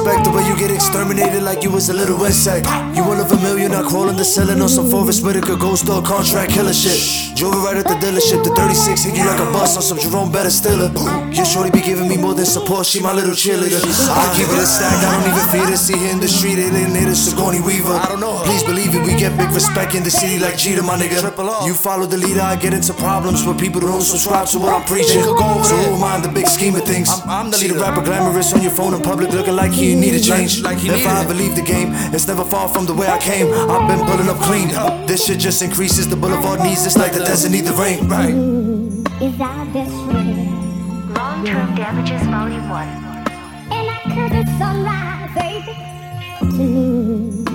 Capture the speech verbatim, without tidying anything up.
respect the way you get exterminated like you was a little insect. You one of a million, not crawling the ceiling on some Forrest Whitaker ghost dog contract killer shit. Drove it right at the dealership, the thirty-six hit you like a bus on some Jerome Better Stiller. Your shorty be giving me more than support, she my little cheerleader. I keep it a stack, I don't even fear to see her in the street, they didn't hit a Sigourney Weaver. I don't know her. Please believe it, we get big respect in the city like Jeter, my nigga. You follow the leader, I get into problems with people who don't subscribe to what I'm preaching. So who am I in the big scheme of things? I'm, I'm the See leader. The rapper glamorous on your phone in public looking like he need a change. Like, like if I believe the game, it's never far from the way I came. I've been pulling up clean. This shit just increases, the boulevard needs, it's like the desert need the rain. Right. Is our best friend. Long-term damages, volume one. And I could be sunrise, baby. To